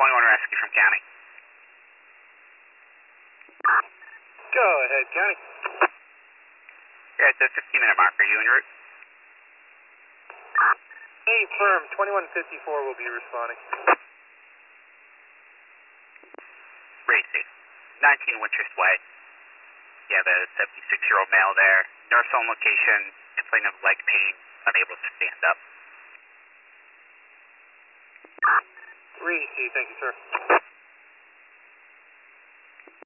21 rescue from county. Go ahead, county. Yeah, it's a 15-minute mark. Are you en route? Hey, firm, 2154 will be responding. Racy, 19 Winchester Way. You have a 76-year-old male there. Nurse on location, complaint of leg pain, unable to stand up. Racy, thank you, sir.